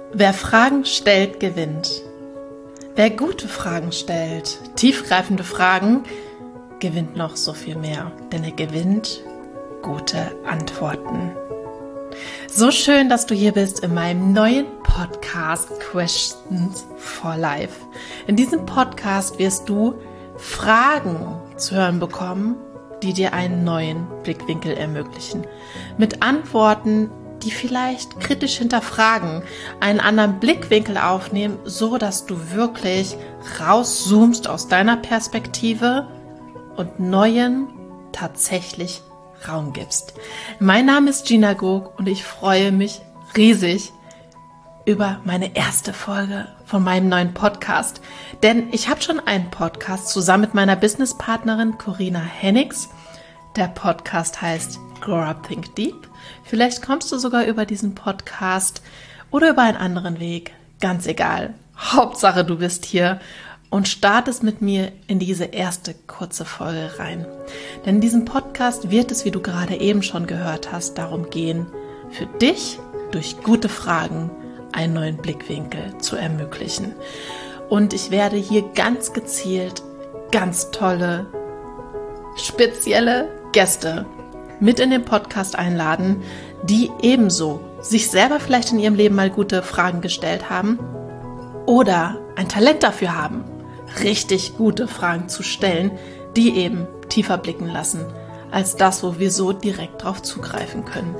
Wer Fragen stellt, gewinnt. Wer gute Fragen stellt, tiefgreifende Fragen, gewinnt noch so viel mehr, denn er gewinnt gute Antworten. So schön, dass du hier bist in meinem neuen Podcast Questions for Life. In diesem Podcast wirst du Fragen zu hören bekommen, die dir einen neuen Blickwinkel ermöglichen. Mit Antworten, die vielleicht kritisch hinterfragen, einen anderen Blickwinkel aufnehmen, so dass du wirklich rauszoomst aus deiner Perspektive und neuen tatsächlich Raum gibst. Mein Name ist Gina Gog und ich freue mich riesig über meine erste Folge von meinem neuen Podcast. Denn ich habe schon einen Podcast zusammen mit meiner Businesspartnerin Corinna Hennigs. Der Podcast heißt Grow Up Think Deep. Vielleicht kommst du sogar über diesen Podcast oder über einen anderen Weg. Ganz egal. Hauptsache, du bist hier und startest mit mir in diese erste kurze Folge rein. Denn in diesem Podcast wird es, wie du gerade eben schon gehört hast, darum gehen, für dich durch gute Fragen einen neuen Blickwinkel zu ermöglichen. Und ich werde hier ganz gezielt ganz tolle, spezielle Gäste mit in den Podcast einladen, die ebenso sich selber vielleicht in ihrem Leben mal gute Fragen gestellt haben oder ein Talent dafür haben, richtig gute Fragen zu stellen, die eben tiefer blicken lassen, als das, wo wir so direkt drauf zugreifen können.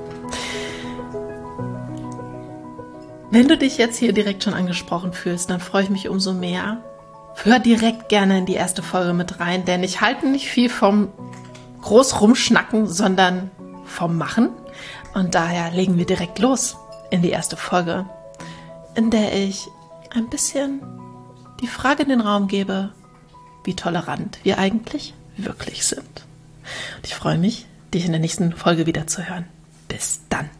Wenn du dich jetzt hier direkt schon angesprochen fühlst, dann freue ich mich umso mehr. Hör direkt gerne in die erste Folge mit rein, denn ich halte nicht viel vom groß rumschnacken, sondern vom Machen. Und daher legen wir direkt los in die erste Folge, in der ich ein bisschen die Frage in den Raum gebe, wie tolerant wir eigentlich wirklich sind. Und ich freue mich, dich in der nächsten Folge wieder zu hören. Bis dann.